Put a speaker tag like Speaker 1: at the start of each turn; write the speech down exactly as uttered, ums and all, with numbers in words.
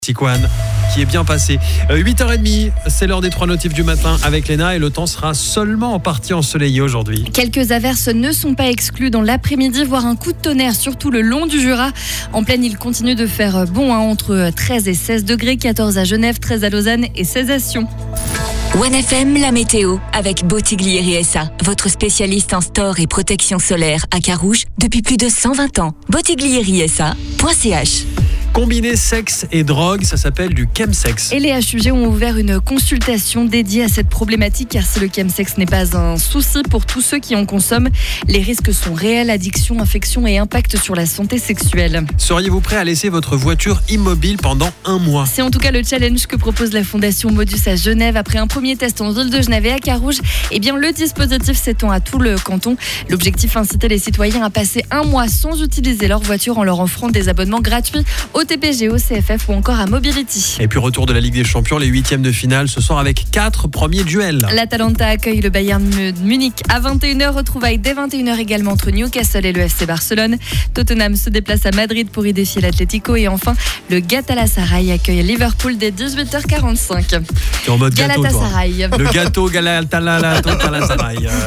Speaker 1: Tiquan qui est bien passé. Euh, huit heures trente, c'est l'heure des trois notifs du matin avec Léna et le temps sera seulement en partie ensoleillé aujourd'hui.
Speaker 2: Quelques averses ne sont pas exclues dans l'après-midi, voire un coup de tonnerre, surtout le long du Jura. En pleine, il continue de faire bon, hein, entre treize et seize degrés, quatorze à Genève, treize à Lausanne et seize à Sion.
Speaker 3: one F M, la météo, avec Bottiglieri S A, votre spécialiste en store et protection solaire à Carouge depuis plus de cent vingt ans. Bottiglieri S A point C H.
Speaker 1: Combiner sexe et drogue, ça s'appelle du chemsex.
Speaker 2: Et les H U G ont ouvert une consultation dédiée à cette problématique, car si le chemsex n'est pas un souci pour tous ceux qui en consomment, les risques sont réels, addiction, infection et impact sur la santé sexuelle.
Speaker 1: Seriez-vous prêt à laisser votre voiture immobile pendant un mois ?
Speaker 2: C'est en tout cas le challenge que propose la Fondation Modus à Genève. Après un premier test en ville de Genève et à Carouge, eh bien, le dispositif s'étend à tout le canton. L'objectif, inciter les citoyens à passer un mois sans utiliser leur voiture en leur offrant des abonnements gratuits au T P G, au C F F ou encore à Mobility.
Speaker 1: Et puis retour de la Ligue des Champions, les huitièmes de finale ce soir avec quatre premiers duels.
Speaker 2: L'Atalanta accueille le Bayern Munich à vingt et une heures, retrouvailles dès vingt et une heures également entre Newcastle et le F C Barcelone. Tottenham se déplace à Madrid pour y défier l'Atlético et enfin le Galatasaray accueille Liverpool dès dix-huit heures quarante-cinq.
Speaker 1: T'es en mode gâteau,
Speaker 2: Galatasaray.
Speaker 1: toi. Le gâteau Galatasaray.